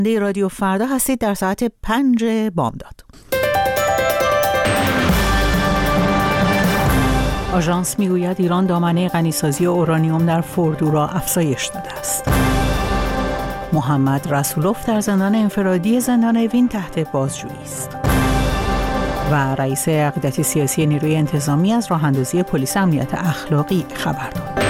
رادیو فردا هستید در ساعت 5 بامداد. آژانس میگوید ایران دامنه غنیسازی اورانیوم در فوردو را افزایش داده است. محمد رسولوف در زندان انفرادی زندان اوین تحت بازجویی است. و رئیس عقیدتی سیاسی نیروی انتظامی از راه اندازی پلیس امنیت اخلاقی خبر داد.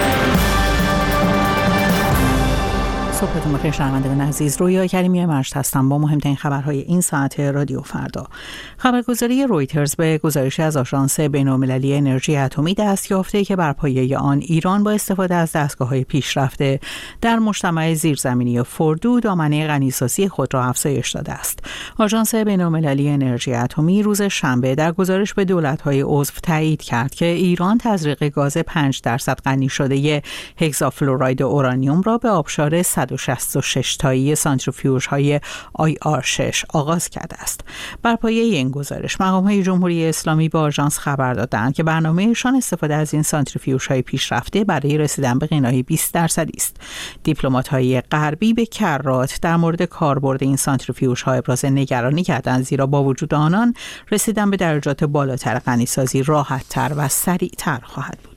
صبحتون بخیر شنوندگان عزیز، رویا کریمی مرشد هستم با مهمترین خبرهای این ساعت رادیو فردا. خبرگزاری رویترز به گزارشی از آژانس بین‌المللی انرژی اتمی دست یافته که بر پایه آن ایران با استفاده از دستگاه‌های پیشرفته در مجتمع زیرزمینی فوردو دامنه غنیسازی خود را افزایش داده است. آژانس بین‌المللی انرژی اتمی روز شنبه در گزارش به دولت‌های عضو تایید کرد که ایران تزریق گاز 5% غنی شده هگزافلوراید اورانیوم را به آبشار 166 تایی سانتریفیوژهای IR6 آغاز کرده است. بر پایه این گزارش مقام‌های جمهوری اسلامی به آژانس خبر دادند که برنامه‌شان استفاده از این سانتریفیوژهای پیشرفته برای رسیدن به غنای 20% است. دیپلمات‌های غربی به کرات در مورد کاربرد این سانتریفیوژها ابراز نگرانی کردند، زیرا با وجود آنان رسیدن به درجات بالاتر غنیسازی راحت‌تر و سریع‌تر خواهد بود.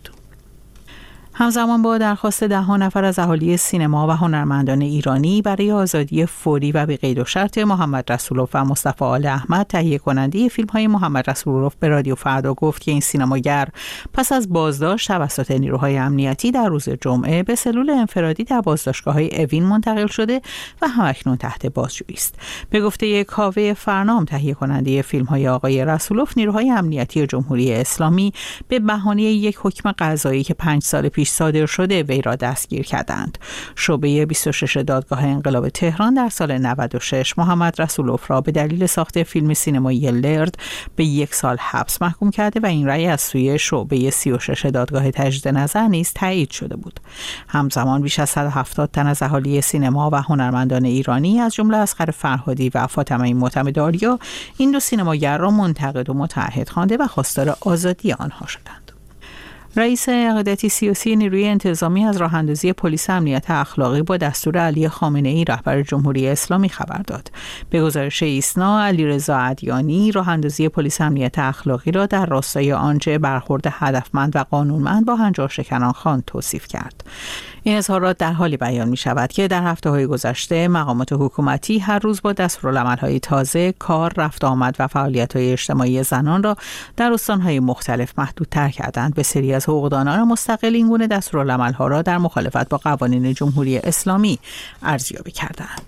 همزمان با درخواست 10 نفر از اهالی سینما و هنرمندان ایرانی برای آزادی فوری و بی قید و شرط محمد رسولوف و مصطفی آل احمد، تهیه کننده فیلم‌های محمد رسولوف به رادیو فردا گفت که این سینماگر پس از بازداشت توسط نیروهای امنیتی در روز جمعه به سلول انفرادی در بازداشتگاه‌های اوین منتقل شده و همکنون تحت بازجویی است. به گفته کاوه فرنام، تهیه کننده فیلم‌های آقای رسولوف، نیروهای امنیتی جمهوری اسلامی به بهانه یک حکم قضایی که 5 سال پیش صادر شده وی را دستگیر کردند. شعبه 26 دادگاه انقلاب تهران در سال 96 محمد رسولوف را به دلیل ساخت فیلم سینمایی لرد به 1 سال حبس محکوم کرده و این رأی از سوی شعبه 36 دادگاه تجدید نظر نیز تایید شده بود. همزمان بیش از 170 تن از اهالی سینما و هنرمندان ایرانی از جمله اصغر فرهادی و فاطمه معتمدآریا این دو سینماگر را منتقد و متعهد خوانده و خواستار آزادی آنها شدند. رئیس عقیدتی سیاسی نیروی انتظامی از راه اندازی پلیس امنیت اخلاقی با دستور علی خامنه‌ای رهبر جمهوری اسلامی خبر داد. به گزارش ایسنا، علیرضا عدیانی راه اندازی پلیس امنیت اخلاقی را در راستای آنچه برخورد هدفمند و قانونمند با هنجارشکنان خواند توصیف کرد. این اظهارات در حالی بیان می شود که در هفته‌های گذشته مقامات حکومتی هر روز با دستورالعمل‌های تازه کار، رفت آمد و فعالیت‌های اجتماعی زنان را در استان‌های مختلف محدودتر کردند. بسیاری از حقوقدانان مستقل این گونه دستورالعمل‌ها را در مخالفت با قوانین جمهوری اسلامی ارزیابی کردند.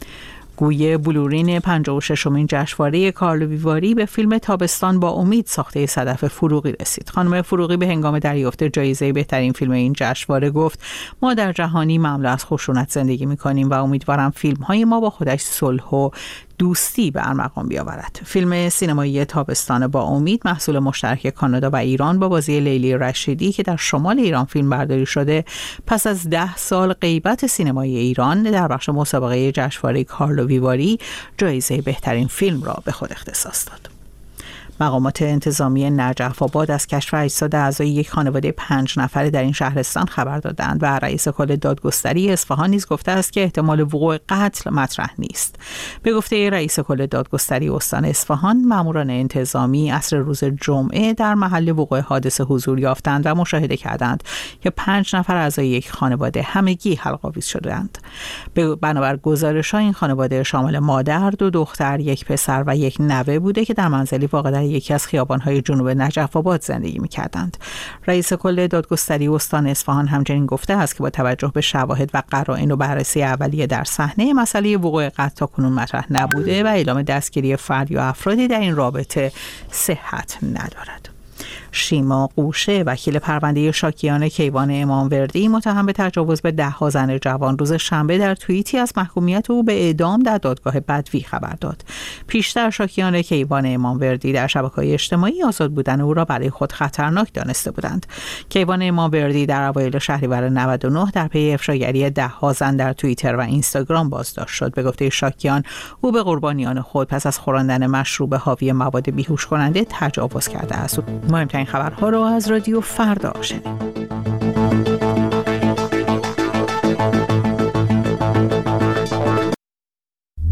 گوی بلورین 56مین جشنواره کارلو ویواری به فیلم تابستان با امید ساخته صدف فروغی رسید. خانم فروغی به هنگام دریافت جایزه بهترین فیلم این جشنواره گفت: ما در جهانی مملو از خشونت زندگی می‌کنیم و امیدوارم فیلم‌های ما با خودش صلح و دوستی به ارمغان بیاورد. فیلم سینمایی تابستان با امید محصول مشترک کانادا و ایران با بازی لیلی رشیدی که در شمال ایران فیلم برداری شده، پس از 10 سال غیبت سینمای ایران در بخش مسابقه جشنواره کارلو ویواری جایزه بهترین فیلم را به خود اختصاص داد. مقامات انتظامی نجف آباد از کشف اجساد اعضای یک خانواده 5 نفره در این شهرستان خبر دادند و رئیس کل دادگستری اصفهان نیز گفته است که احتمال وقوع قتل مطرح نیست. به گفته رئیس کل دادگستری استان اصفهان، ماموران انتظامی عصر روز جمعه در محل وقوع حادثه حضور یافتند و مشاهده کردند که 5 نفر اعضای یک خانواده همگی حلق‌آویز شدند. بنابر گزارش‌ها این خانواده شامل مادر، 2 دختر، 1 پسر و 1 نوه بوده که در منزلی واقع در یکی از خیابان‌های جنوب نجف آباد زندگی می‌کردند. رئیس کل دادگستری استان اصفهان همچنین گفته است که با توجه به شواهد و قرائن و بررسی اولیه در صحنه، مسئله وقوع قتل تاکنون مطرح نبوده و اعلام دستگیری فرد یا افرادی در این رابطه صحت ندارد. شیما قوشه، وکیل پرونده شاکیان کیوان اماموردی متهم به تجاوز به 10 زن جوان، روز شنبه در توییتی از محکومیت او به اعدام در دادگاه بدوی خبر داد. پیشتر شاکیان کیوان اماموردی در شبکه‌های اجتماعی آزاد بودن او را برای خود خطرناک دانسته بودند. کیوان اماموردی در اوایل شهریور 99 در پی افشاگری 10 زن در توییتر و اینستاگرام بازداشت شد. به گفته شاکیان، او به قربانیان خود پس از خوراندن مشروب حاوی مواد بیهوش کننده تجاوز کرده است. مهمترین خبرها رو از رادیو فردا شنید.